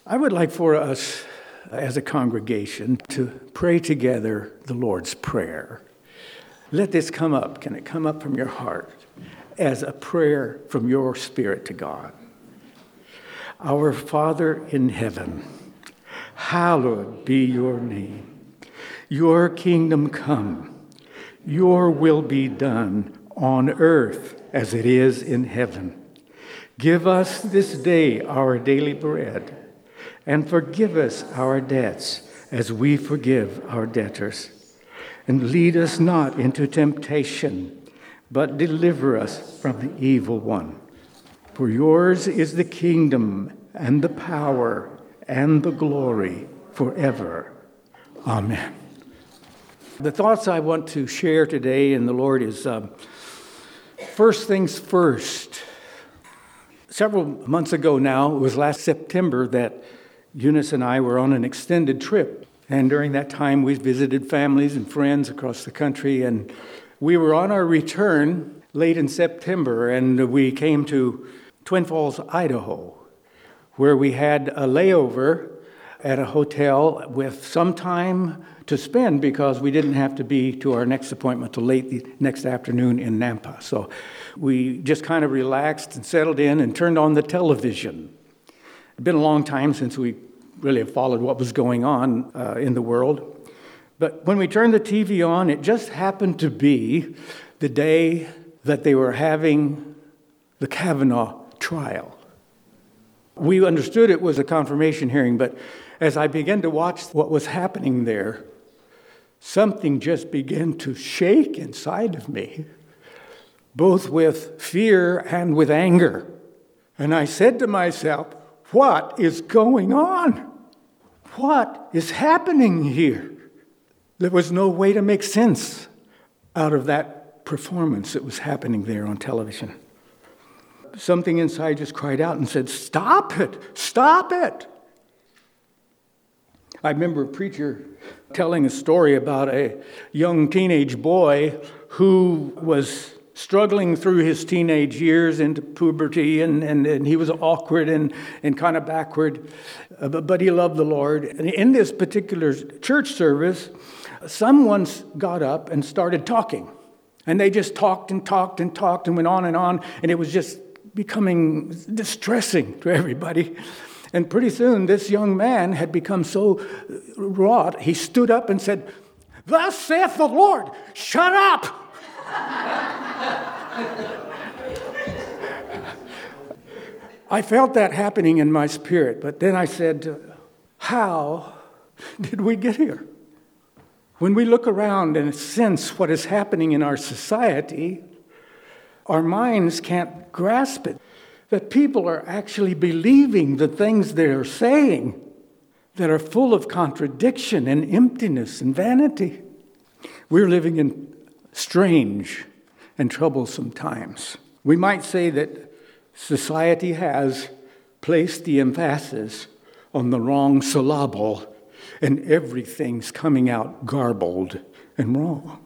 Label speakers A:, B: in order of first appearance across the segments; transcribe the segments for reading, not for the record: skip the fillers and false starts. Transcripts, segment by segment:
A: I would like for us as a congregation to pray together the Lord's Prayer. Let this come up. Can it come up from your heart as a prayer from your spirit to God? Our Father in heaven, hallowed be your name. Your kingdom come. Your will be done on earth as it is in heaven. Give us this day our daily bread, and forgive us our debts as we forgive our debtors. And lead us not into temptation, but deliver us from the evil one. For yours is the kingdom and the power and the glory forever. Amen. The thoughts I want to share today in the Lord is first things first. Several months ago now, it was last September that Eunice and I were on an extended trip. And during that time, we visited families and friends across the country. And we were on our return late in September, and we came to Twin Falls, Idaho, where we had a layover at a hotel with some time to spend because we didn't have to be to our next appointment till late the next afternoon in Nampa. So we just kind of relaxed and settled in and turned on the television. It's been a long time since we really have followed what was going on in the world. But when we turned the TV on, it just happened to be the day that they were having the Kavanaugh trial. We understood it was a confirmation hearing, but as I began to watch what was happening there, something just began to shake inside of me, both with fear and with anger. And I said to myself, what is going on? What is happening here? There was no way to make sense out of that performance that was happening there on television. Something inside just cried out and said, stop it, stop it. I remember a preacher telling a story about a young teenage boy who was struggling through his teenage years into puberty, and he was awkward and kind of backward, but he loved the Lord. And in this particular church service, someone got up and started talking. And they just talked and talked and talked and went on, and it was just becoming distressing to everybody. And pretty soon, this young man had become so wrought, he stood up and said, "Thus saith the Lord, shut up!" I felt that happening in my spirit, but then I said, how did we get here? When we look around and sense what is happening in our society, our minds can't grasp it. That people are actually believing the things they are saying that are full of contradiction and emptiness and vanity. We're living in strange and troublesome times. We might say that society has placed the emphasis on the wrong syllable, and everything's coming out garbled and wrong.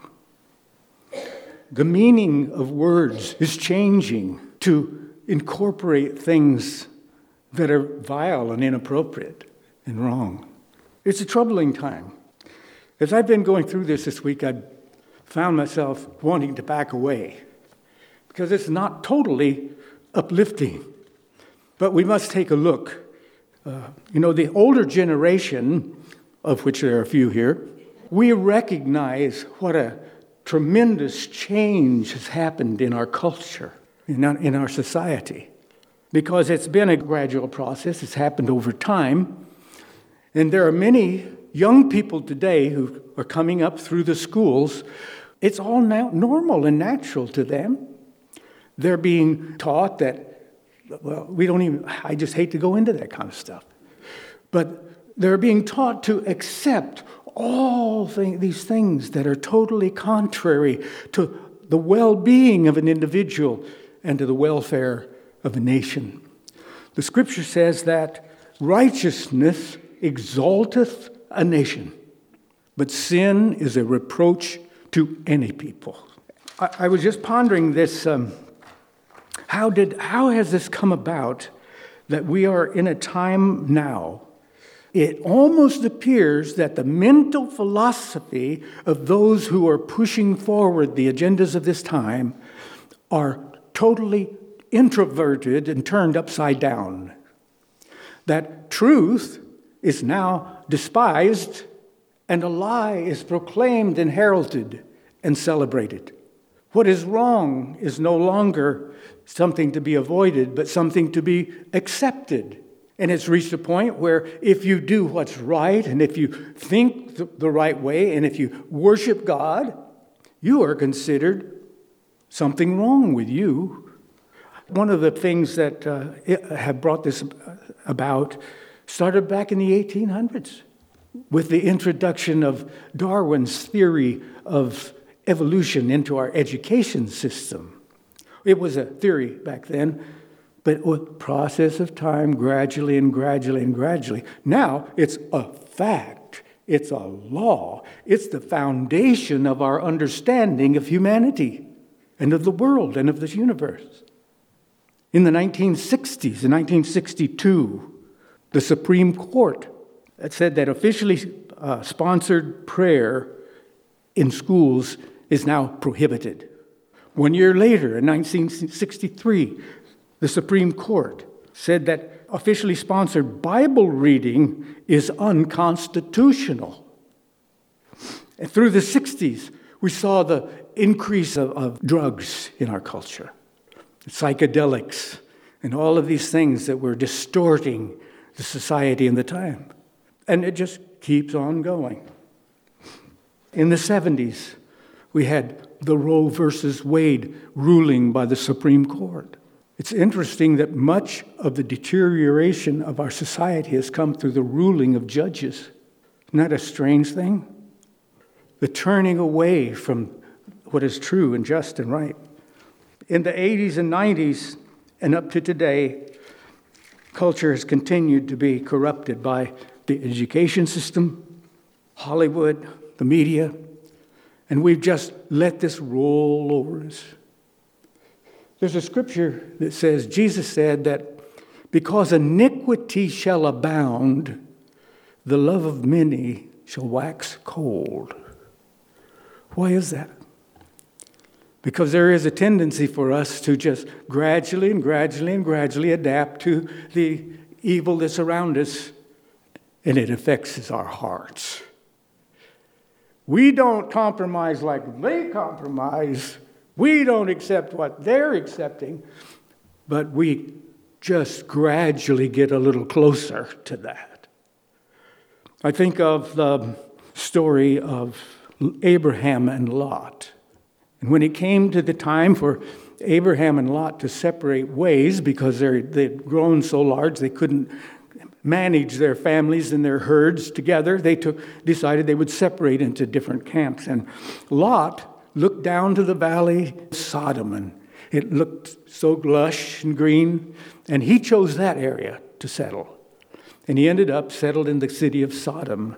A: The meaning of words is changing to incorporate things that are vile and inappropriate and wrong. It's a troubling time. As I've been going through this week, I've found myself wanting to back away because it's not totally uplifting. But we must take a look. The older generation, of which there are a few here, we recognize what a tremendous change has happened in our culture, in our society, because it's been a gradual process. It's happened over time. And there are many young people today who are coming up through the schools. It's all now normal and natural to them. They're being taught that, I just hate to go into that kind of stuff. But they're being taught to accept all these things that are totally contrary to the well-being of an individual and to the welfare of a nation. The scripture says that righteousness exalteth a nation, but sin is a reproach to any people. I was just pondering this. How has this come about that we are in a time now it almost appears that the mental philosophy of those who are pushing forward the agendas of this time are totally introverted and turned upside down. That truth is now despised and a lie is proclaimed and heralded and celebrated. What is wrong is no longer something to be avoided, but something to be accepted. And it's reached a point where if you do what's right, and if you think the right way, and if you worship God, you are considered something wrong with you. One of the things that have brought this about started back in the 1800s with the introduction of Darwin's theory of evolution into our education system. It was a theory back then, but with the process of time, gradually and gradually and gradually. Now it's a fact. It's a law. It's the foundation of our understanding of humanity and of the world and of this universe. In the 1960s, in 1962, the Supreme Court said that officially sponsored prayer in schools is now prohibited. 1 year later, in 1963, the Supreme Court said that officially sponsored Bible reading is unconstitutional. And through the 60s, we saw the increase of drugs in our culture, psychedelics, and all of these things that were distorting the society in the time. And it just keeps on going. In the 70s, we had the Roe versus Wade ruling by the Supreme Court. It's interesting that much of the deterioration of our society has come through the ruling of judges. Isn't that a strange thing? The turning away from what is true and just and right. In the 80s and 90s and up to today, culture has continued to be corrupted by the education system, Hollywood, the media, and we've just let this roll over us. There's a scripture that says, Jesus said that because iniquity shall abound, the love of many shall wax cold. Why is that? Because there is a tendency for us to just gradually and gradually and gradually adapt to the evil that's around us, and it affects our hearts. We don't compromise like they compromise. We don't accept what they're accepting, but we just gradually get a little closer to that. I think of the story of Abraham and Lot. And when it came to the time for Abraham and Lot to separate ways because they'd grown so large they couldn't manage their families and their herds together, they decided they would separate into different camps. And Lot looked down to the valley of Sodom, and it looked so lush and green, and he chose that area to settle. And he ended up settled in the city of Sodom.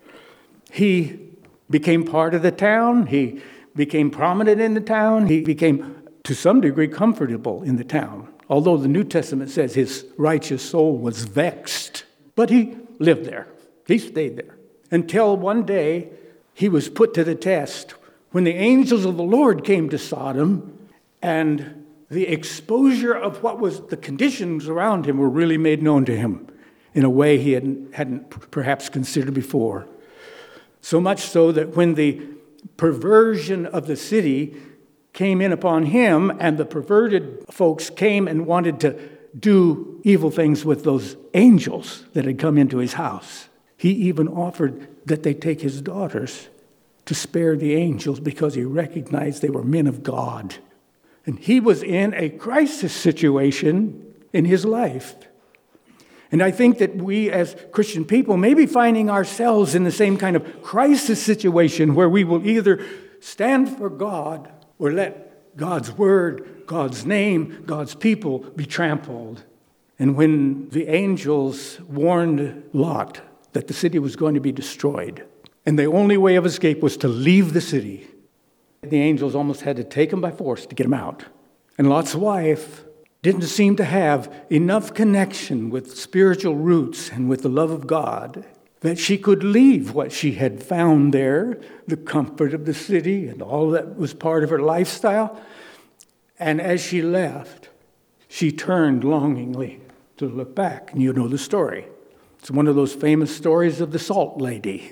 A: He became part of the town. He became prominent in the town. He became, to some degree, comfortable in the town. Although the New Testament says his righteous soul was vexed. But he lived there. He stayed there. Until one day, he was put to the test when the angels of the Lord came to Sodom, and the exposure of what was the conditions around him were really made known to him in a way he hadn't perhaps considered before. So much so that when the perversion of the city came in upon him, and the perverted folks came and wanted to do evil things with those angels that had come into his house, he even offered that they take his daughters to spare the angels because he recognized they were men of God. And he was in a crisis situation in his life. And I think that we as Christian people may be finding ourselves in the same kind of crisis situation where we will either stand for God or let God's word, God's name, God's people be trampled. And when the angels warned Lot that the city was going to be destroyed, and the only way of escape was to leave the city, the angels almost had to take him by force to get him out. And Lot's wife didn't seem to have enough connection with spiritual roots and with the love of God that she could leave what she had found there, the comfort of the city and all that was part of her lifestyle. And as she left, she turned longingly to look back. And you know the story. It's one of those famous stories of the Salt Lady.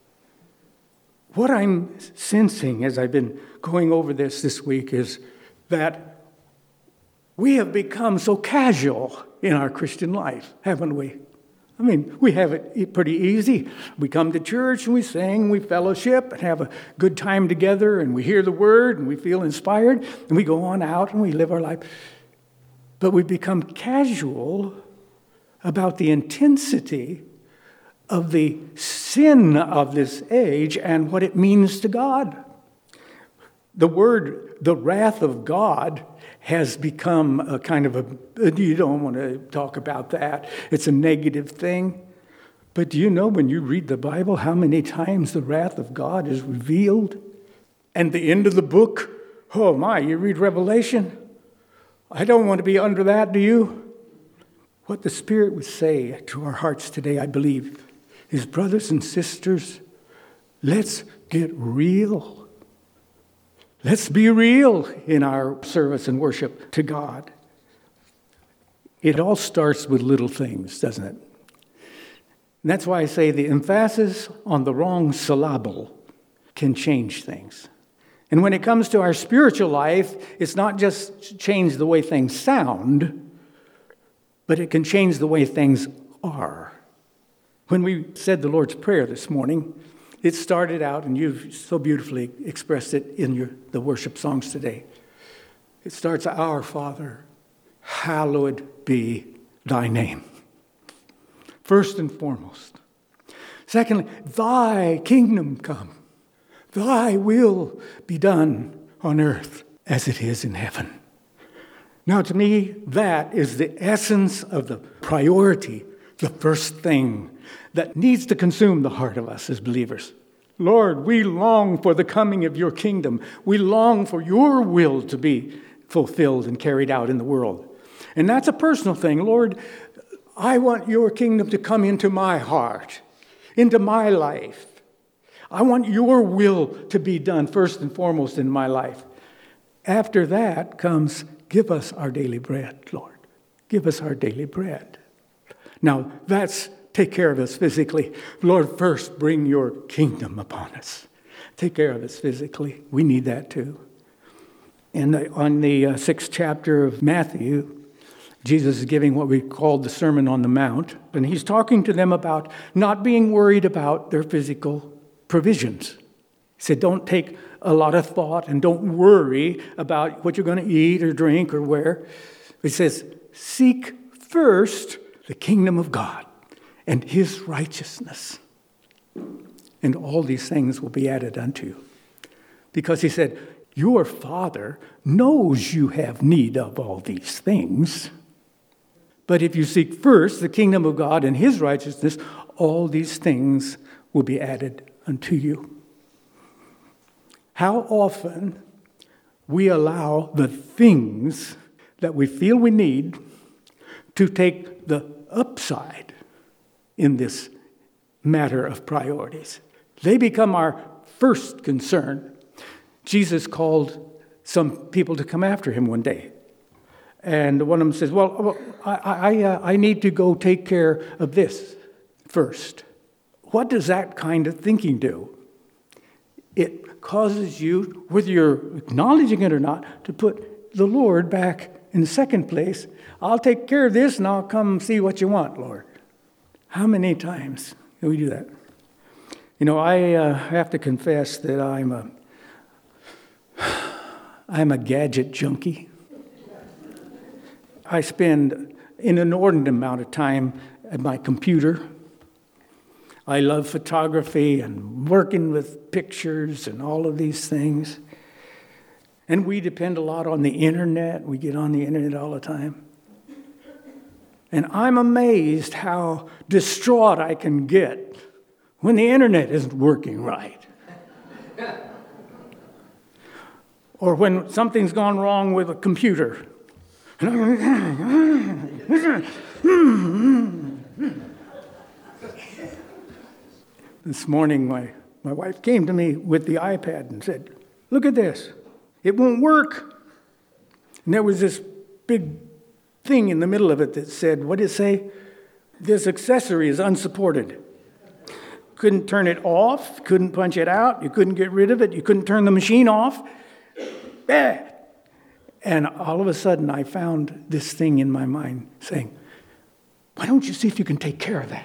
A: What I'm sensing as I've been going over this week is that we have become so casual in our Christian life, haven't we? I mean, we have it pretty easy. We come to church and we sing, we fellowship and have a good time together, and we hear the word and we feel inspired, and we go on out and we live our life. But we become casual about the intensity of the sin of this age and what it means to God. The word, the wrath of God, has become a kind of you don't want to talk about that. It's a negative thing. But do you know when you read the Bible how many times the wrath of God is revealed? And the end of the book, oh my, you read Revelation. I don't want to be under that, do you? What the Spirit would say to our hearts today, I believe, is, brothers and sisters, let's get real. Let's be real in our service and worship to God. It all starts with little things, doesn't it? And that's why I say the emphasis on the wrong syllable can change things. And when it comes to our spiritual life, it's not just change the way things sound, but it can change the way things are. When we said the Lord's Prayer this morning, it started out, and you've so beautifully expressed it in the worship songs today. It starts, Our Father, hallowed be thy name. First and foremost. Secondly, thy kingdom come. Thy will be done on earth as it is in heaven. Now, to me, that is the essence of the priority, the first thing that needs to consume the heart of us as believers. Lord, we long for the coming of your kingdom. We long for your will to be fulfilled and carried out in the world. And that's a personal thing. Lord, I want your kingdom to come into my heart, into my life. I want your will to be done first and foremost in my life. After that comes, give us our daily bread, Lord. Give us our daily bread. Now, that's take care of us physically. Lord, first bring your kingdom upon us. Take care of us physically. We need that too. And on the 6th chapter of Matthew, Jesus is giving what we call the Sermon on the Mount. And he's talking to them about not being worried about their physical provisions. He said, don't take a lot of thought and don't worry about what you're going to eat or drink or wear. He says, seek first the kingdom of God and his righteousness. And all these things will be added unto you. Because he said, your Father knows you have need of all these things. But if you seek first the kingdom of God and his righteousness, all these things will be added unto you. How often we allow the things that we feel we need to take the upside in this matter of priorities. They become our first concern. Jesus called some people to come after him one day. And one of them says, well, I need to go take care of this first. What does that kind of thinking do? It causes you, whether you're acknowledging it or not, to put the Lord back in the second place. I'll take care of this and I'll come see what you want, Lord. How many times do we do that? You know, I have to confess that I'm a gadget junkie. I spend an inordinate amount of time at my computer. I love photography and working with pictures and all of these things. And we depend a lot on the internet. We get on the internet all the time. And I'm amazed how distraught I can get when the internet isn't working right. Or when something's gone wrong with a computer. This morning, my wife came to me with the iPad and said, "Look at this. It won't work." And there was this big thing in the middle of it that said, what did it say? "This accessory is unsupported." Couldn't turn it off, couldn't punch it out, you couldn't get rid of it, you couldn't turn the machine off. And all of a sudden, I found this thing in my mind saying, "Why don't you see if you can take care of that?"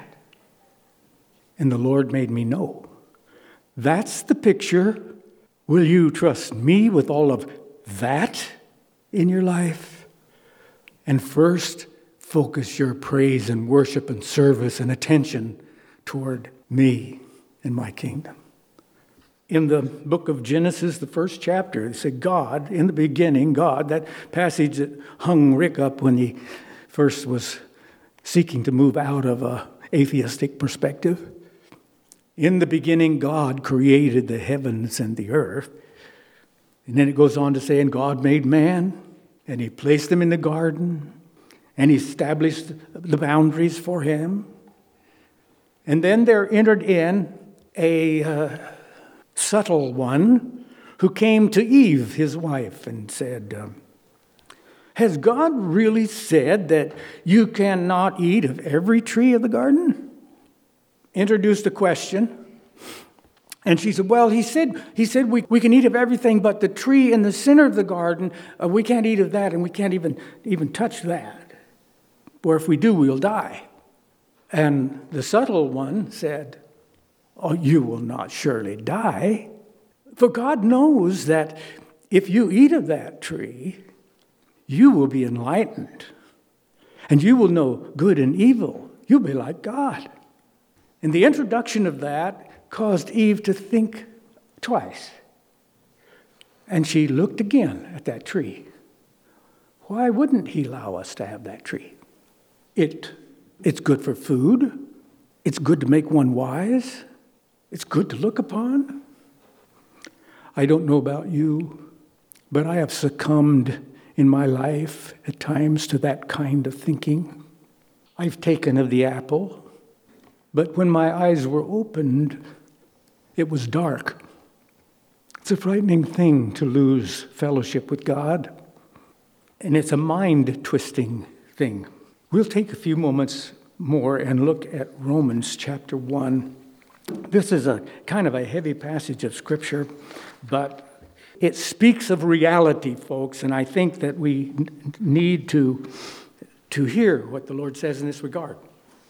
A: And the Lord made me know. That's the picture. Will you trust me with all of that in your life? And first, focus your praise and worship and service and attention toward me and my kingdom. In the book of Genesis, the first chapter, it said God, in the beginning, God, that passage that hung Rick up when he first was seeking to move out of an atheistic perspective. In the beginning, God created the heavens and the earth. And then it goes on to say, and God made man, and he placed him in the garden, and he established the boundaries for him. And then there entered in a subtle one who came to Eve, his wife, and said, "Has God really said that you cannot eat of every tree of the garden?" Introduced a question. And she said, "Well, he said we can eat of everything, but the tree in the center of the garden, we can't eat of that, and we can't even touch that. Or if we do, we'll die." And the subtle one said, "Oh, you will not surely die. For God knows that if you eat of that tree, you will be enlightened. And you will know good and evil. You'll be like God." And the introduction of that caused Eve to think twice. And she looked again at that tree. Why wouldn't he allow us to have that tree? It's good for food. It's good to make one wise. It's good to look upon. I don't know about you, but I have succumbed in my life at times to that kind of thinking. I've taken of the apple, but when my eyes were opened, it was dark. It's a frightening thing to lose fellowship with God, and it's a mind-twisting thing. We'll take a few moments more and look at Romans chapter 1. This is a kind of a heavy passage of Scripture, but it speaks of reality, folks, and I think that we need to hear what the Lord says in this regard.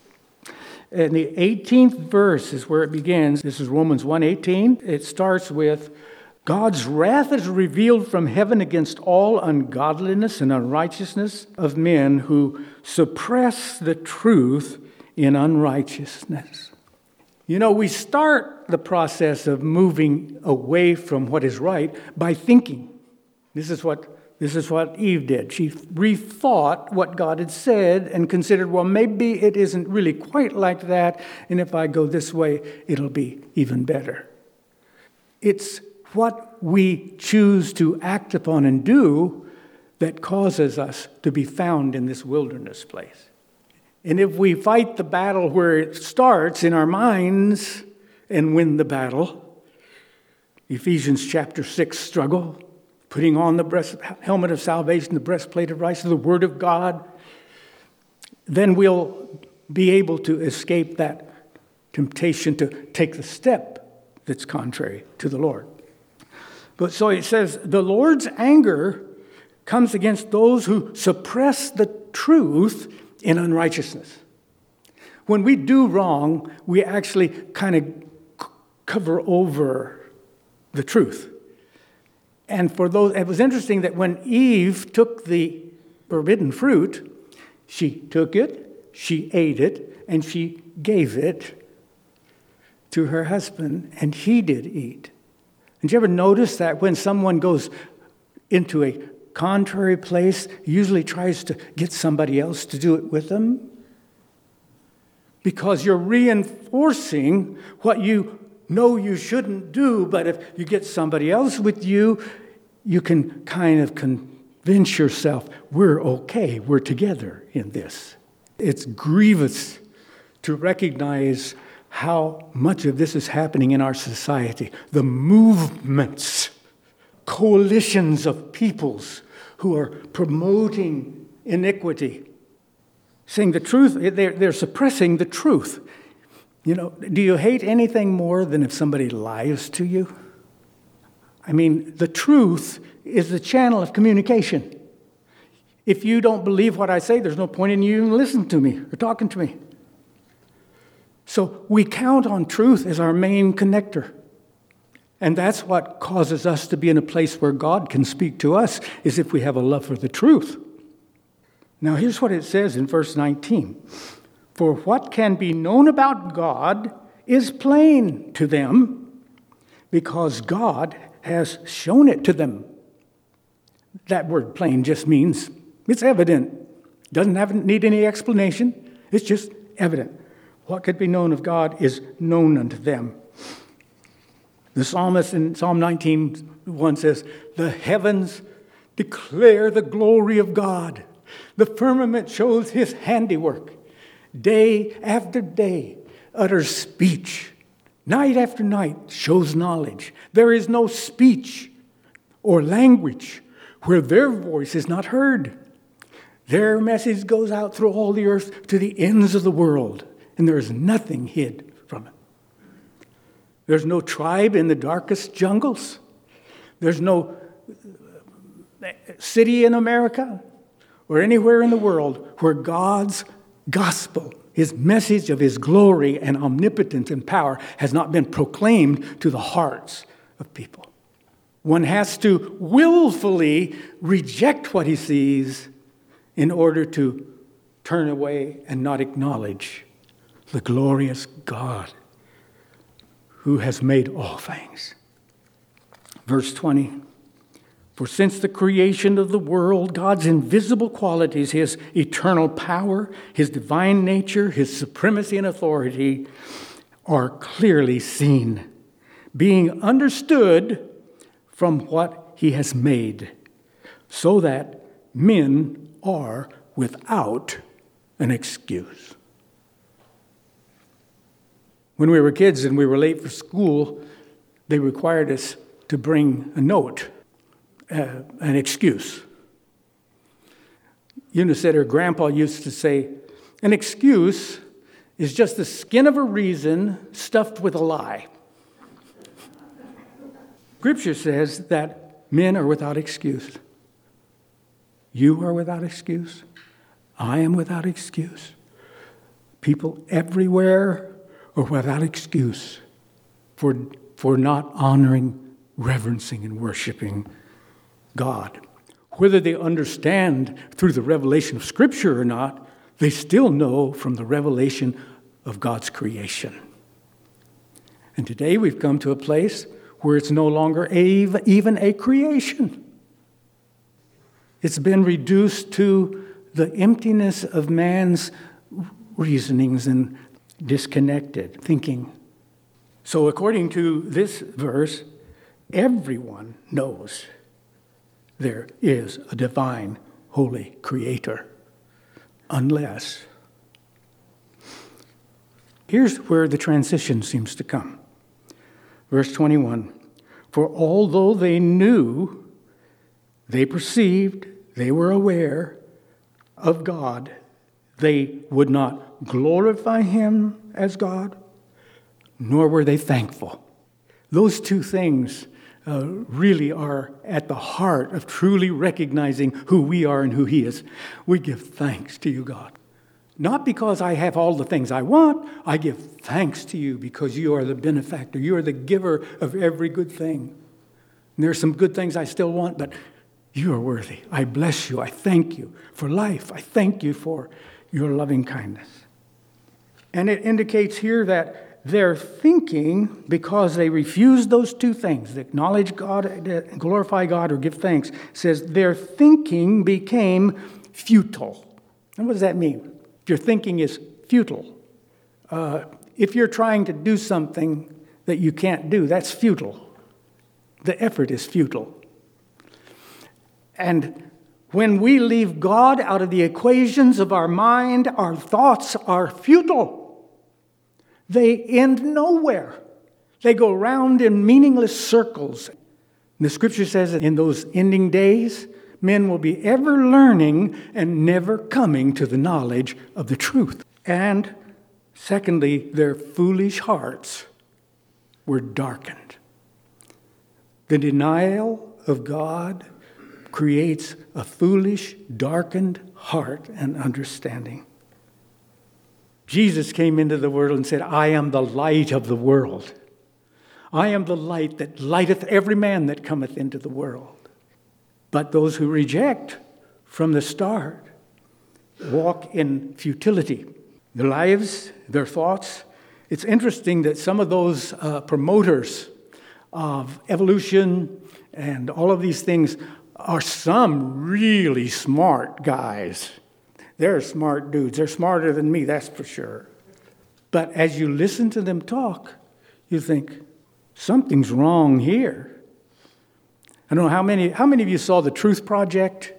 A: And the 18th verse is where it begins. This is Romans 1:18. It starts with, "God's wrath is revealed from heaven against all ungodliness and unrighteousness of men who suppress the truth in unrighteousness." You know, we start the process of moving away from what is right by thinking. This is what Eve did. She rethought what God had said and considered, well, maybe it isn't really quite like that, and if I go this way, it'll be even better. It's what we choose to act upon and do that causes us to be found in this wilderness place. And if we fight the battle where it starts in our minds and win the battle, Ephesians chapter 6 struggle, putting on the helmet of salvation, the breastplate of righteousness, the word of God, then we'll be able to escape that temptation to take the step that's contrary to the Lord. But so it says, the Lord's anger comes against those who suppress the truth in unrighteousness. When we do wrong, we actually kind of cover over the truth. And for those, it was interesting that when Eve took the forbidden fruit, she took it, she ate it, and she gave it to her husband, and he did eat. Did you ever notice that when someone goes into a contrary place, usually tries to get somebody else to do it with them? Because you're reinforcing what you know you shouldn't do, but if you get somebody else with you, you can kind of convince convince yourself we're okay, we're together in this. It's grievous to recognize how much of this is happening in our society. The movements, coalitions of peoples who are promoting iniquity, saying the truth, they're suppressing the truth. You know, do you hate anything more than if somebody lies to you? I mean, the truth is the channel of communication. If you don't believe what I say, there's no point in you even listening to me or talking to me. So we count on truth as our main connector. And that's what causes us to be in a place where God can speak to us, is if we have a love for the truth. Now here's what it says in verse 19. For what can be known about God is plain to them, because God has shown it to them. That word plain just means it's evident. Doesn't need any explanation. It's just evident. What could be known of God is known unto them. The psalmist in Psalm 19:1 says, the heavens declare the glory of God. The firmament shows his handiwork. Day after day utters speech. Night after night shows knowledge. There is no speech or language where their voice is not heard. Their message goes out through all the earth to the ends of the world, and there is nothing hid from it. There's no tribe in the darkest jungles. There's no city in America or anywhere in the world where God's gospel, his message of his glory and omnipotence and power, has not been proclaimed to the hearts of people. One has to willfully reject what he sees in order to turn away and not acknowledge the glorious God who has made all things. Verse 20. For since the creation of the world, God's invisible qualities, his eternal power, his divine nature, his supremacy and authority, are clearly seen, being understood from what he has made, so that men are without an excuse. When we were kids and we were late for school, they required us to bring a note, an excuse. Eunice said her grandpa used to say, an excuse is just the skin of a reason stuffed with a lie. Scripture says that men are without excuse. You are without excuse. I am without excuse. People everywhere are without excuse for not honoring, reverencing, and worshiping God. Whether they understand through the revelation of Scripture or not, they still know from the revelation of God's creation. And today we've come to a place where it's no longer even a creation. It's been reduced to the emptiness of man's reasonings and disconnected thinking. So according to this verse, everyone knows there is a divine, holy creator, unless. Here's where the transition seems to come. Verse 21, for although they knew, they perceived, they were aware of God, they would not glorify him as God, nor were they thankful. Those two things really are at the heart of truly recognizing who we are and who he is. We give thanks to you, God. Not because I have all the things I want. I give thanks to you because you are the benefactor. You are the giver of every good thing. And there are some good things I still want, but you are worthy. I bless you. I thank you for life. I thank you for your loving kindness. And it indicates here that their thinking, because they refused those two things, acknowledge God, glorify God, or give thanks, says their thinking became futile. And what does that mean? Your thinking is futile. If you're trying to do something that you can't do, that's futile. The effort is futile. And When we leave God out of the equations of our mind, our thoughts are futile. They end nowhere. They go round in meaningless circles. And the scripture says that in those ending days, men will be ever learning and never coming to the knowledge of the truth. And secondly, their foolish hearts were darkened. The denial of God creates a foolish, darkened heart and understanding. Jesus came into the world and said, I am the light of the world. I am the light that lighteth every man that cometh into the world. But those who reject from the start walk in futility. Their lives, their thoughts. It's interesting that some of those promoters of evolution and all of these things are some really smart guys. They're smart dudes. They're smarter than me, that's for sure. But as you listen to them talk, you think, something's wrong here. I don't know how many of you saw the Truth Project?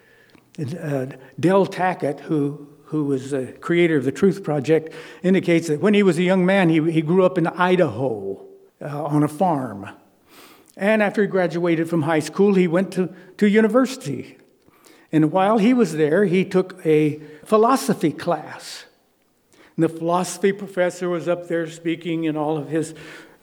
A: Del Tackett, who was the creator of the Truth Project, indicates that when he was a young man, he grew up in Idaho on a farm. And after he graduated from high school, he went to university. And while he was there, he took a philosophy class. And the philosophy professor was up there speaking in all of his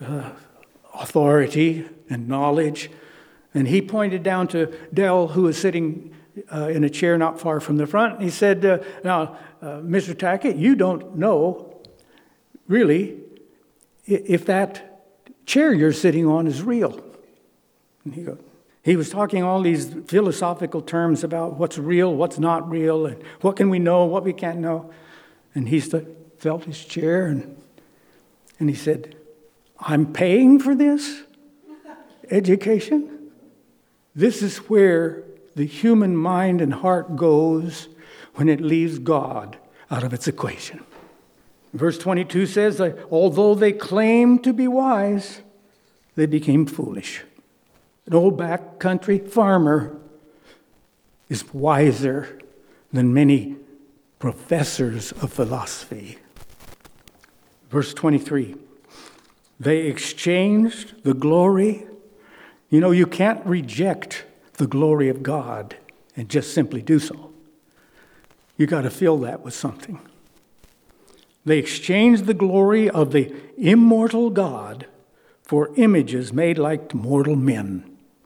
A: authority and knowledge. And he pointed down to Del, who was sitting in a chair not far from the front. And he said, now, Mr. Tackett, you don't know, really, if that chair you're sitting on is real. And he was talking all these philosophical terms about what's real, what's not real, and what can we know, what we can't know. And he felt his chair, and he said, I'm paying for this education? This is where the human mind and heart goes when it leaves God out of its equation. Verse 22 says that although they claimed to be wise, they became foolish. An old backcountry farmer is wiser than many professors of philosophy. Verse 23, they exchanged the glory. You know, you can't reject the glory of God and just simply do so. You got to fill that with something. They exchanged the glory of the immortal God for images made like mortal men,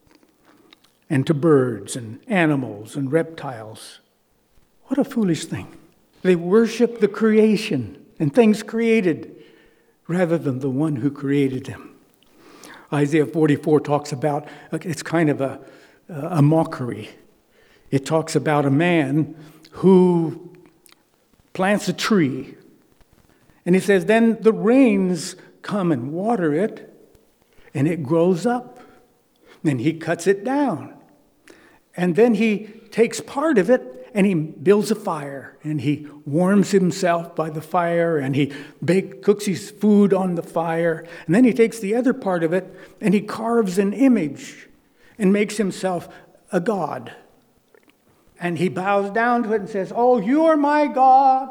A: and to birds and animals and reptiles. What a foolish thing. They worship the creation and things created rather than the one who created them. Isaiah 44 talks about, it's kind of a mockery. It talks about a man who plants a tree. And he says, then the rains come and water it, and it grows up. Then he cuts it down. And then he takes part of it and he builds a fire. And he warms himself by the fire. And he cooks his food on the fire. And then he takes the other part of it and he carves an image and makes himself a god. And he bows down to it and says, oh, you are my God.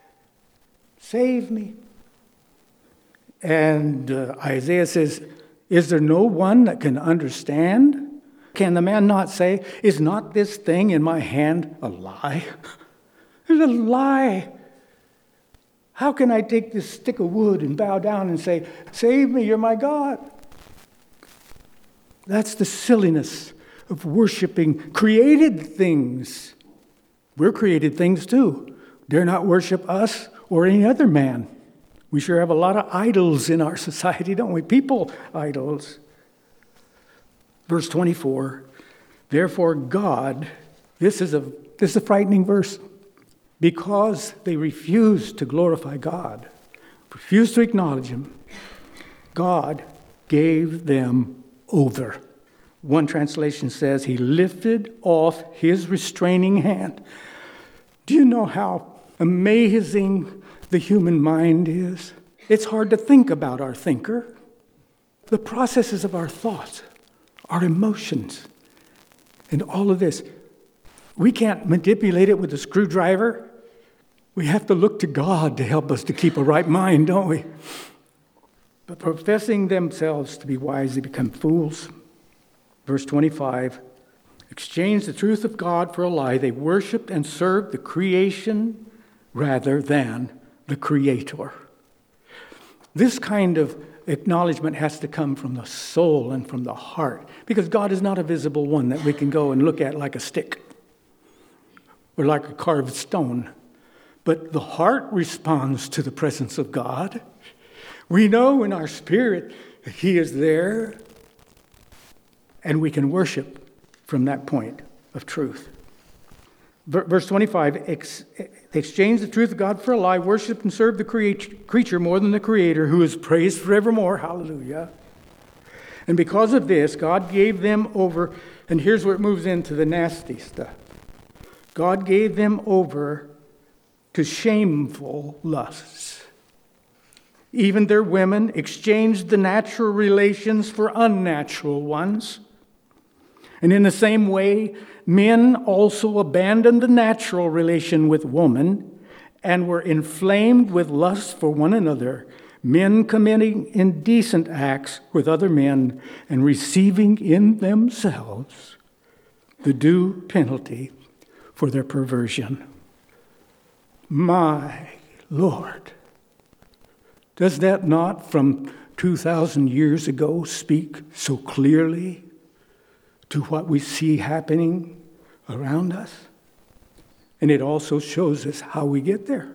A: Save me. And Isaiah says, is there no one that can understand? Can the man not say, is not this thing in my hand a lie? It's a lie. How can I take this stick of wood and bow down and say, save me, you're my God? That's the silliness of worshiping created things. We're created things too. Dare not worship us or any other man. We sure have a lot of idols in our society, don't we? People idols. Verse 24, therefore God, this is a frightening verse, because they refused to glorify God, refused to acknowledge Him, God gave them over. One translation says He lifted off His restraining hand. Do you know how amazing the human mind is? It's hard to think about our thinker. The processes of our thoughts, our emotions, and all of this. We can't manipulate it with a screwdriver. We have to look to God to help us to keep a right mind, don't we? But professing themselves to be wise, they become fools. Verse 25, exchanged the truth of God for a lie. They worshiped and served the creation rather than the Creator. This kind of acknowledgement has to come from the soul and from the heart, because God is not a visible one that we can go and look at like a stick or like a carved stone. But the heart responds to the presence of God. We know in our spirit that He is there, and we can worship from that point of truth. Verse 25, they exchanged the truth of God for a lie, worshiped and served the creature more than the Creator, who is praised forevermore. Hallelujah. And because of this, God gave them over, and here's where it moves into the nasty stuff. God gave them over to shameful lusts. Even their women exchanged the natural relations for unnatural ones. And in the same way, men also abandoned the natural relation with woman and were inflamed with lust for one another, men committing indecent acts with other men and receiving in themselves the due penalty for their perversion. My Lord, does that not from 2,000 years ago speak so clearly to what we see happening around us? And it also shows us how we get there.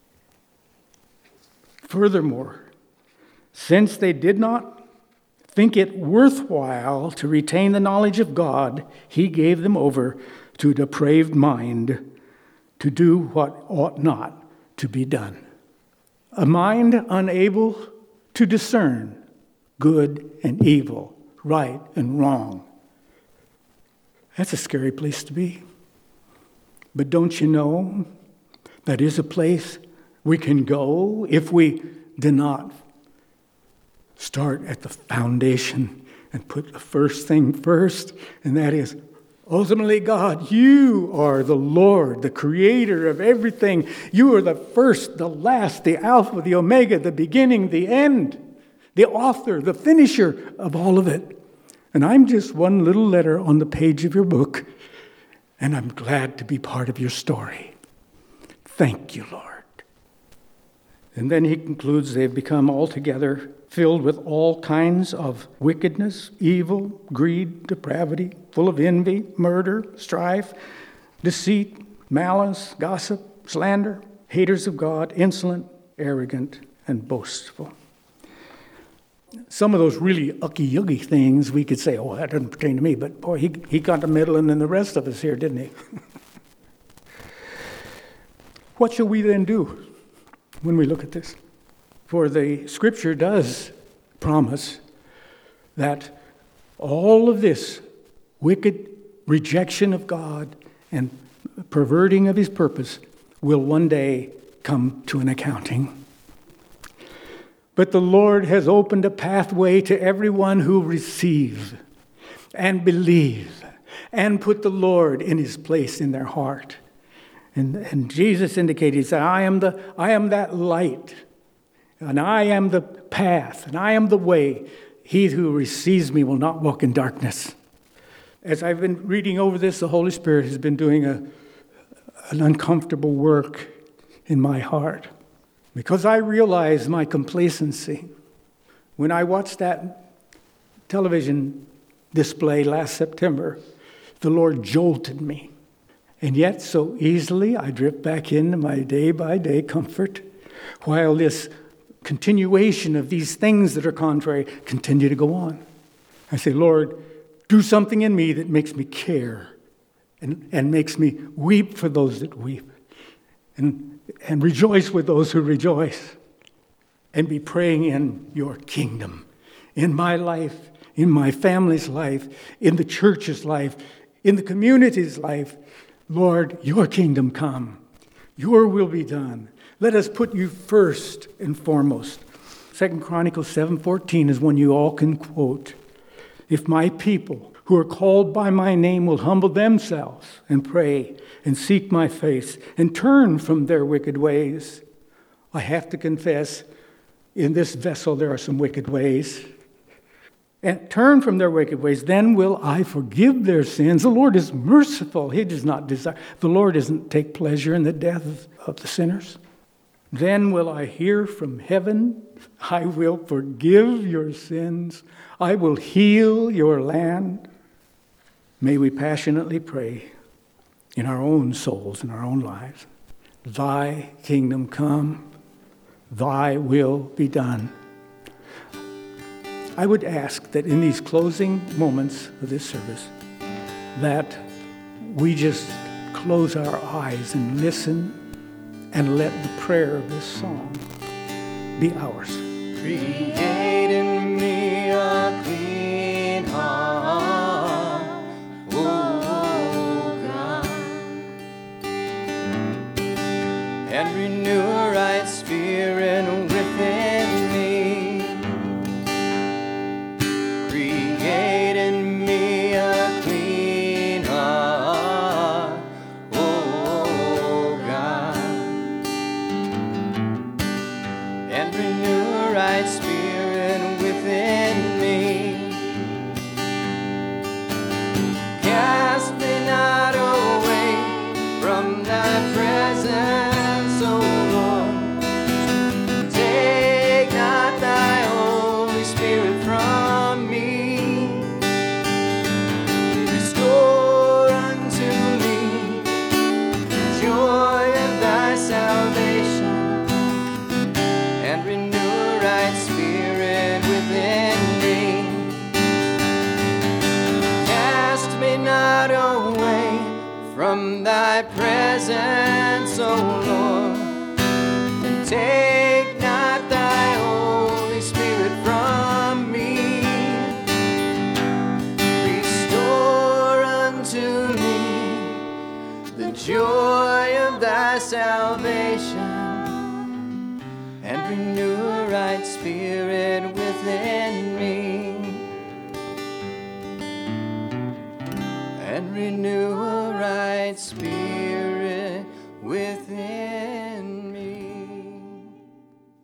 A: Furthermore, since they did not think it worthwhile to retain the knowledge of God, He gave them over to a depraved mind to do what ought not to be done. A mind unable to discern good and evil, right and wrong. That's a scary place to be. But don't you know that is a place we can go if we do not start at the foundation and put the first thing first, and that is ultimately, God, you are the Lord, the creator of everything. You are the first, the last, the Alpha, the Omega, the beginning, the end, the author, the finisher of all of it. And I'm just one little letter on the page of your book, and I'm glad to be part of your story. Thank you, Lord. And then he concludes, they've become altogether filled with all kinds of wickedness, evil, greed, depravity, full of envy, murder, strife, deceit, malice, gossip, slander, haters of God, insolent, arrogant, and boastful. Some of those really ucky-yuggy things we could say, oh, that doesn't pertain to me, but boy, he got the meddling than the rest of us here, didn't he? What shall we then do when we look at this? For the Scripture does promise that all of this wicked rejection of God and perverting of His purpose will one day come to an accounting. But the Lord has opened a pathway to everyone who receive and believe and put the Lord in His place in their heart. And Jesus indicated, He said, I am that light, and I am the path, and I am the way. He who receives me will not walk in darkness. As I've been reading over this, the Holy Spirit has been doing an uncomfortable work in my heart. Because I realize my complacency. When I watched that television display last September, the Lord jolted me. And yet, so easily, I drift back into my day-by-day comfort, while this continuation of these things that are contrary continue to go on. I say, Lord, do something in me that makes me care and makes me weep for those that weep and rejoice with those who rejoice, and be praying in your kingdom, in my life, in my family's life, in the church's life, in the community's life. Lord, your kingdom come. Your will be done. Let us put you first and foremost. 2 Chronicles 7:14 is one you all can quote. If my people, who are called by my name will humble themselves and pray and seek my face and turn from their wicked ways. I have to confess, in this vessel there are some wicked ways. And turn from their wicked ways, then will I forgive their sins. The Lord is merciful. He does not desire. The Lord doesn't take pleasure in the death of the sinners. Then will I hear from heaven. I will forgive your sins. I will heal your land. May we passionately pray in our own souls, in our own lives. Thy kingdom come, thy will be done. I would ask that in these closing moments of this service, that we just close our eyes and listen and let the prayer of this song be ours.
B: Create in me a clean heart, O God, and renew a right spirit within me. Create in me a clean heart, O God, and renew a right spirit within me. Cast me not away from thy presence, O Lord. Take not thy Holy Spirit from me. Restore unto me the joy of thy salvation, and renew a right spirit within me. Cast me not away from thy presence, O Lord, and take not thy Holy Spirit from me. Restore unto me the joy of thy salvation, and renew a right spirit within me. And renew a right spirit within